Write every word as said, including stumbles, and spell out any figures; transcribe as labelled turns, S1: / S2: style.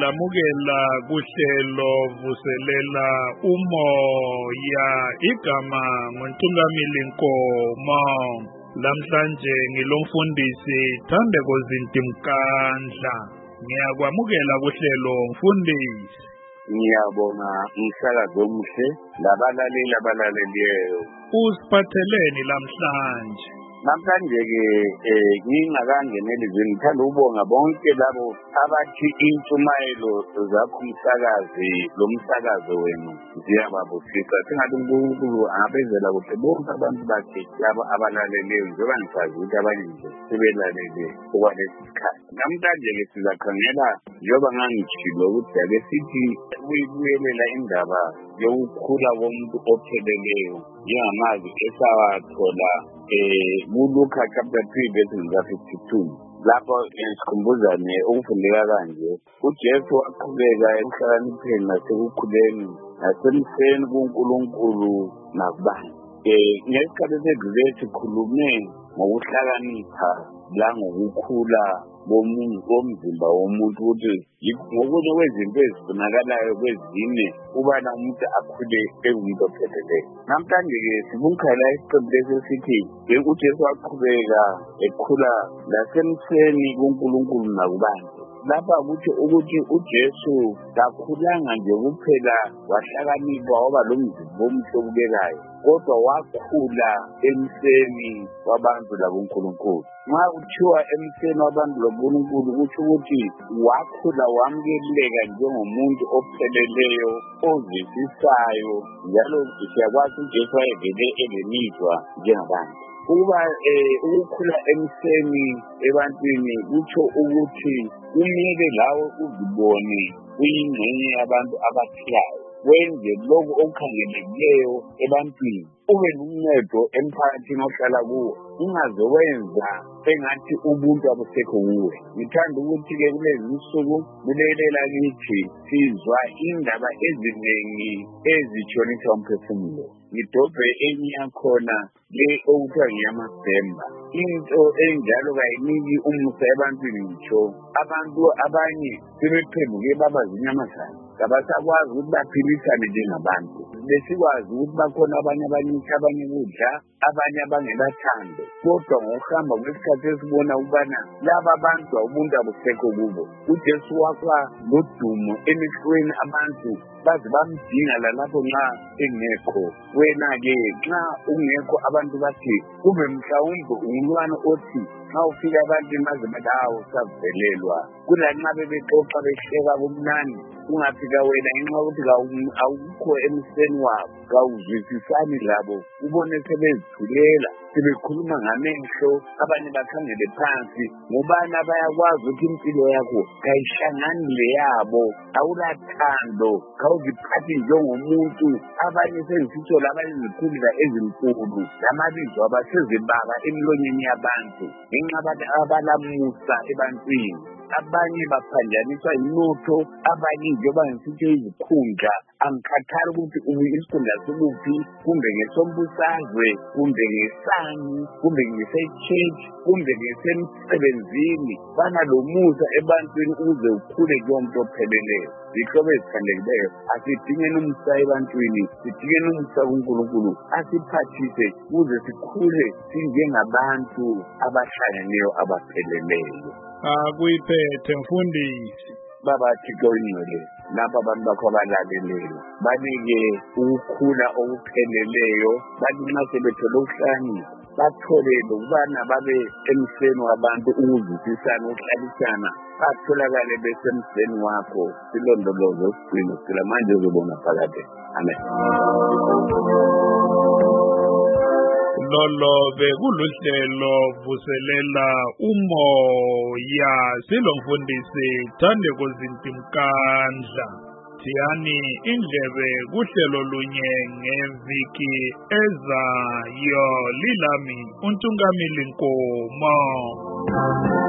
S1: Siyalamukela kuhlelo vuselela umoya igama nguNtungamili Nkomo. Lamhlanje ngilomfundisi Thandeko Zintimkandla. Ngiyakwamukela kuhlelo mfundisi.
S2: Ngiyabonga umsakazo omuhle labalaleli abalaleliyo.
S1: Usiphatheleni lamhlanje?
S2: Namhlanje ke ngingakangeneli izwi ngithanda ukubonga bonke labo abathi intshumayelo zakho umsakazi lo msakazo wenu ziyababusisa. Singathi uNkulunkulu angabezela kuhle bonke abantu bakhe labo abalaleleyo njengoba ngisazi ukuthi abanye nje sebelalele okwalesi sikhathi. Namhlanje ke sizakhangela njengoba ngangitshilo ukuthi ake sithi ukuyibuyelela indaba yokukhula komuntu opheleleyo njengamazwi esawathola kuLuka chapter three verse fifty-two. Lapho sikhumbuzane ukufundeka kanje uJesu waqhubeka ukuhlakanipheni nasekukhuleni nasemseni kuNkulunkulu nakubantu. Ngesikhathi sedlule sikhulume ngokuhlakanipha langokukhula bomzimba womuntu ukuthi ngokunye kwezinto ezibonakalayo kwezine ubana umuntu akhule engumuntu opheleleyo. Namhlanje-ke sibukhala isiqephu lesi esithi uJesu waqhubeka ekhula nasemseni kuNkulunkulu nakubantu. Lapha kuthi ukuthi uJesu kakhulanga nje kuphela wahlakanipha waba lomzimba omuhle obukekayo, kodwa wakhula emseni wabantu lakuNkulunkulu. Nxa kuthiwa emseni wabantu lakuNkulunkulu kutsho ukuthi wakhula wamukeleka njengomuntu opheleleyo ozwisisayo, njalo siyakwazi uJesu wayevele elemizwa njengabantu. Ukuba ukukhula emseni ebantwini kutsho ukuthi kumele lawe uzibone uyingxenye yabantu abaphilayo, wenze lokhu okukhangelekileyo ebantwini, ube luncedo emphakathini ohlala kuwo, ungaze wenza engathi ubuntu abusekho kuwe. Ngithanda ukuthi-ke kulezi nsuku kulelela kithi sizwa indaba ezinengi ezitshonisa umphefumulo. Ngidobhe enye yakhona le okuthiwa ngeyamaBhemba. Into enjalo kayiniki umusa ebantwini ngitsho. Abantu abanye sebephenduke baba zinyamazana, kabasakwazi ukuthi baphilisane njengabantu. Besikwazi ukuthi bakhona abanye abanyisa abanye kudla, abanye abangelathando, kodwa ngokuhamba kwesikhathi esibona ukubana laba bantu ubuntu abusekho kubo. uJesu wakwa lodumo emehlweni abantu baze bamdinga lalapho nxa engekho. Wena-ke nxa ungekho abantu bathi kube mhlawumbe ungumntwana othi nxa ufika abantwini baze bathi hawu savelelwa, kulanxa bebexoxa behleka kumnandi, ungafika wena ngenxa yokuthi awukho emseni wabo, kawuzwisisani labo, ubone sebezithulela, sebekhuluma ngamehlo, abanye bakhangele phansi. Ngobani bayakwazi ukuthi impilo yakho kayihlangani leyabo, awulathando, kawuziphathi njengomuntu. Abanye sezisitsho labanye izikhundla ezinkulu, lamabizo abasezibaba emlonyeni yabantu ngenxa abalamusa ebantwini. Abanye baphanjaniswa inotho, abanye njengoba ngisitsho izikhundla. Angikhathali ukuthi isikhundla sikuphi, kumbe ngesombusazwe, kumbe ngesani, kumbe ngese-church, kumbe ngesemsebenzini. Bana lomusa ebantwini ukuze ukhule njengomuntu opheleleyo. Zihlobo ezikhandekileyo, asidingeni umusa ebantwini, sidingeni umusa kuNkulunkulu, asiphathise ukuze sikhule sinjengabantu abahlangeneyo abapheleleyo.
S1: Akuyiphethe mfundisi.
S2: Baba Thixo ingcwele, lapha abantu bakho abalaleleyo banike ukukhula okupheleleyo, bathi nxa sebethole ukuhlakanipha bathole lokubana babe emseni wabantu, ukuzwisisana, ukuhlalisana, batholakale besemseni wakho. Silondoloze sigcine sila manje uzobona phakade. Amen.
S1: Lolo bekuluhlelo vuselela umoya, silomfundisi Thandeko Zintimkandla. Thiyani indlebe kuhlelo lunye ngeviki ezayo. Lilami uNtungamili Nkomo.